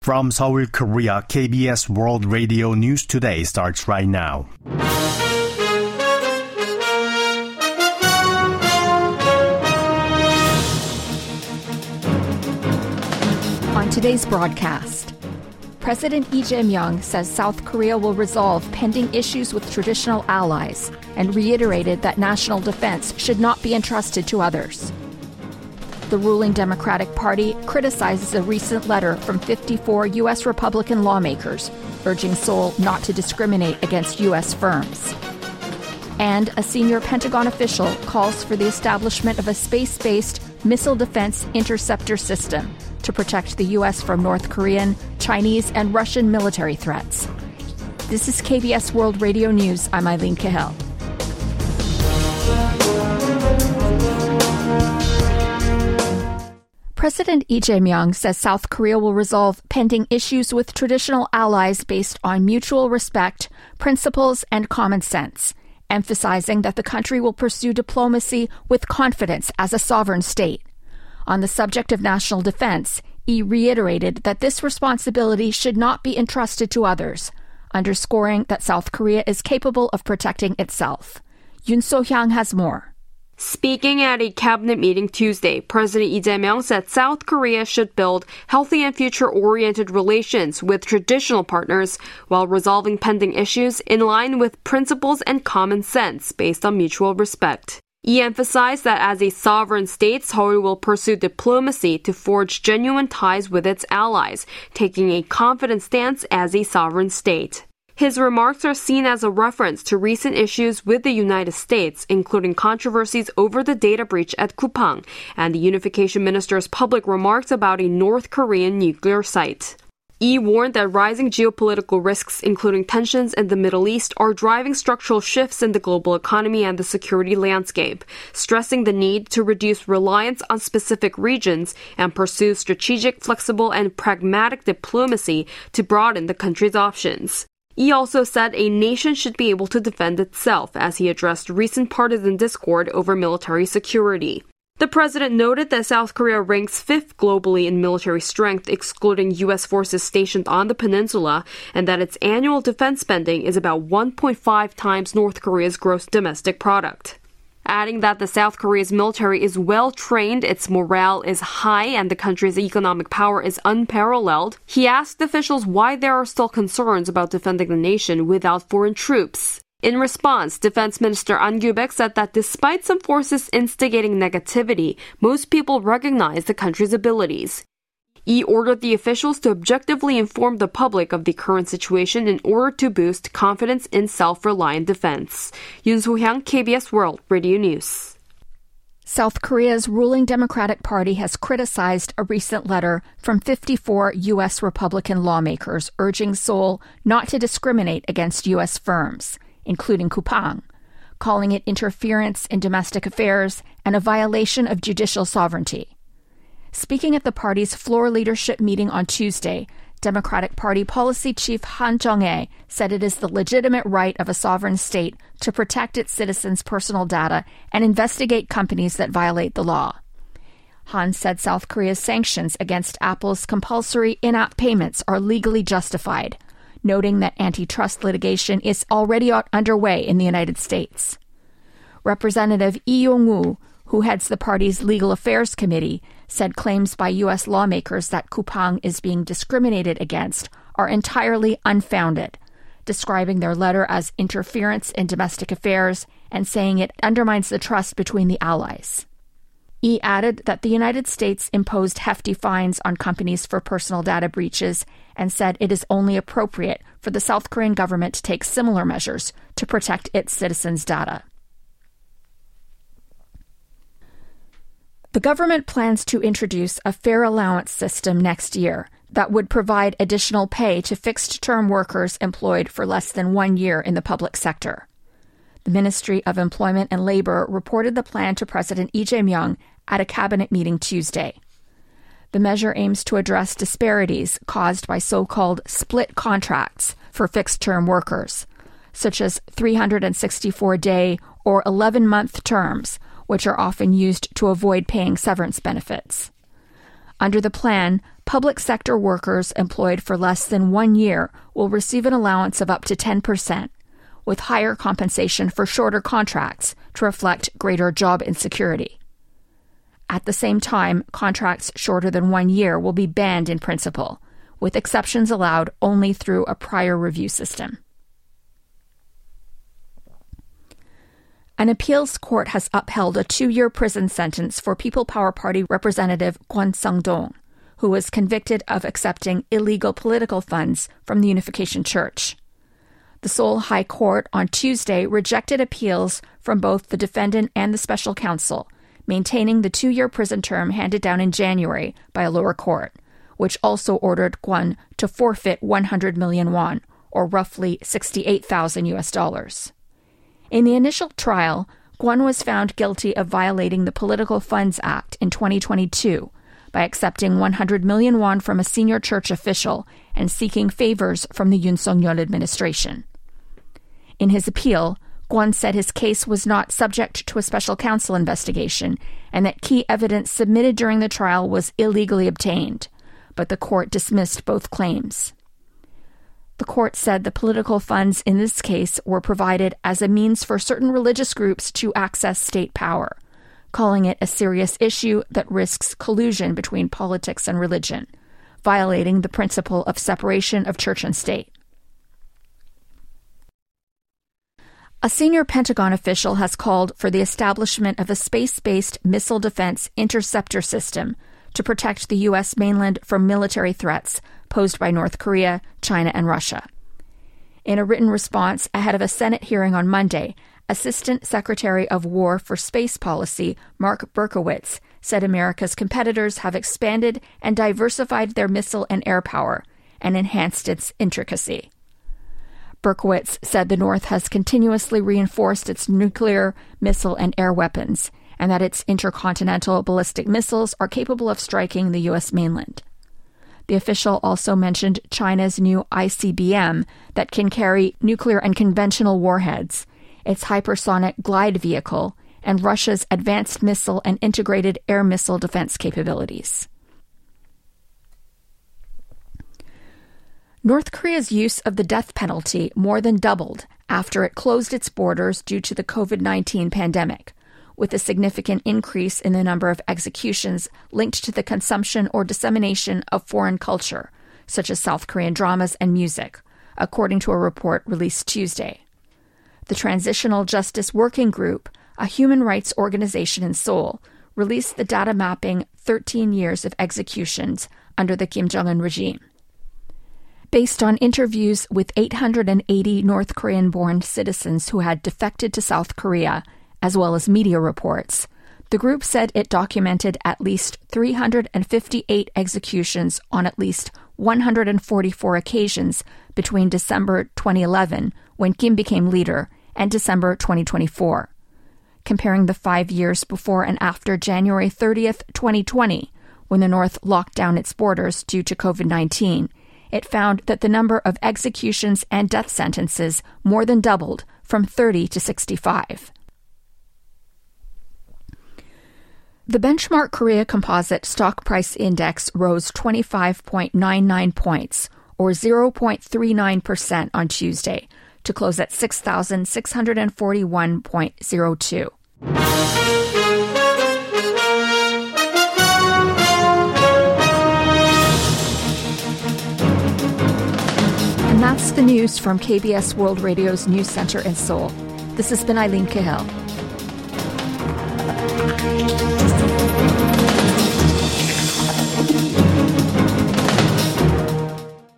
From Seoul, Korea, KBS World Radio News Today starts right now. On today's broadcast, President Lee Jae-myung says South Korea will resolve pending issues with traditional allies and reiterated that national defense should not be entrusted to others. The ruling Democratic Party criticizes a recent letter from 54 U.S. Republican lawmakers urging Seoul not to discriminate against U.S. firms. And a senior Pentagon official calls for the establishment of a space-based missile defense interceptor system to protect the U.S. from North Korean, Chinese, and Russian military threats. This is KBS World Radio News. I'm Eileen Cahill. President Lee Jae-myung says South Korea will resolve pending issues with traditional allies based on mutual respect, principles, and common sense, emphasizing that the country will pursue diplomacy with confidence as a sovereign state. On the subject of national defense, Lee reiterated that this responsibility should not be entrusted to others, underscoring that South Korea is capable of protecting itself. Yoon So-hyang has more. Speaking at a cabinet meeting Tuesday, President Lee Jae-myung said South Korea should build healthy and future-oriented relations with traditional partners while resolving pending issues in line with principles and common sense based on mutual respect. He emphasized that as a sovereign state, Seoul will pursue diplomacy to forge genuine ties with its allies, taking a confident stance as a sovereign state. His remarks are seen as a reference to recent issues with the United States, including controversies over the data breach at Kupang and the unification minister's public remarks about a North Korean nuclear site. Lee warned that rising geopolitical risks, including tensions in the Middle East, are driving structural shifts in the global economy and the security landscape, stressing the need to reduce reliance on specific regions and pursue strategic, flexible, and pragmatic diplomacy to broaden the country's options. He also said a nation should be able to defend itself as he addressed recent partisan discord over military security. The president noted that South Korea ranks 5th globally in military strength, excluding U.S. forces stationed on the peninsula, and that its annual defense spending is about 1.5 times North Korea's gross domestic product. Adding that the South Korea's military is well-trained, its morale is high, and the country's economic power is unparalleled, he asked officials why there are still concerns about defending the nation without foreign troops. In response, Defense Minister An Kyu-baek said that despite some forces instigating negativity, most people recognize the country's abilities. He ordered the officials to objectively inform the public of the current situation in order to boost confidence in self-reliant defense. Yoon So-hyang, KBS World Radio News. South Korea's ruling Democratic Party has criticized a recent letter from 54 U.S. Republican lawmakers urging Seoul not to discriminate against U.S. firms, including Kupang, calling it interference in domestic affairs and a violation of judicial sovereignty. Speaking at the party's floor leadership meeting on Tuesday, Democratic Party policy chief Han Jung-hae said it is the legitimate right of a sovereign state to protect its citizens' personal data and investigate companies that violate the law. Han said South Korea's sanctions against Apple's compulsory in-app payments are legally justified, noting that antitrust litigation is already underway in the United States. Representative Lee Yong-woo, who heads the party's Legal Affairs Committee, said claims by U.S. lawmakers that Kupang is being discriminated against are entirely unfounded, describing their letter as interference in domestic affairs and saying it undermines the trust between the allies. He added that the United States imposed hefty fines on companies for personal data breaches and said it is only appropriate for the South Korean government to take similar measures to protect its citizens' data. The government plans to introduce a fair allowance system next year that would provide additional pay to fixed-term workers employed for less than 1 year in the public sector. The Ministry of Employment and Labor reported the plan to President Lee Jae-myung at a cabinet meeting Tuesday. The measure aims to address disparities caused by so-called split contracts for fixed-term workers, such as 364-day or 11-month terms, which are often used to avoid paying severance benefits. Under the plan, public sector workers employed for less than 1 year will receive an allowance of up to 10%, with higher compensation for shorter contracts to reflect greater job insecurity. At the same time, contracts shorter than 1 year will be banned in principle, with exceptions allowed only through a prior review system. An appeals court has upheld a 2-year prison sentence for People Power Party Representative Kwon Sang-dong, who was convicted of accepting illegal political funds from the Unification Church. The Seoul High Court on Tuesday rejected appeals from both the defendant and the special counsel, maintaining the 2-year prison term handed down in January by a lower court, which also ordered Kwon to forfeit 100 million won, or roughly $68,000. In the initial trial, Kwon was found guilty of violating the Political Funds Act in 2022 by accepting 100 million won from a senior church official and seeking favors from the Yoon Suk-yeol administration. In his appeal, Kwon said his case was not subject to a special counsel investigation and that key evidence submitted during the trial was illegally obtained, but the court dismissed both claims. The court said the political funds in this case were provided as a means for certain religious groups to access state power, calling it a serious issue that risks collusion between politics and religion, violating the principle of separation of church and state. A senior Pentagon official has called for the establishment of a space-based missile defense interceptor system to protect the U.S. mainland from military threats posed by North Korea, China, and Russia. In a written response ahead of a Senate hearing on Monday, Assistant Secretary of War for Space Policy Mark Berkowitz said America's competitors have expanded and diversified their missile and air power and enhanced its intricacy. Berkowitz said the North has continuously reinforced its nuclear, missile, and air weapons, and that its intercontinental ballistic missiles are capable of striking the U.S. mainland. The official also mentioned China's new ICBM that can carry nuclear and conventional warheads, its hypersonic glide vehicle, and Russia's advanced missile and integrated air missile defense capabilities. North Korea's use of the death penalty more than doubled after it closed its borders due to the COVID-19 pandemic, with a significant increase in the number of executions linked to the consumption or dissemination of foreign culture, such as South Korean dramas and music, according to a report released Tuesday. The Transitional Justice Working Group, a human rights organization in Seoul, released the data mapping 13 years of executions under the Kim Jong-un regime. Based on interviews with 880 North Korean-born citizens who had defected to South Korea, as well as media reports, the group said it documented at least 358 executions on at least 144 occasions between December 2011, when Kim became leader, and December 2024. Comparing the 5 years before and after January 30th, 2020, when the North locked down its borders due to COVID-19, it found that the number of executions and death sentences more than doubled from 30 to 65. The benchmark Korea Composite Stock Price Index rose 25.99 points, or 0.39% on Tuesday, to close at 6,641.02. And that's the news from KBS World Radio's News Center in Seoul. This has been Eileen Cahill.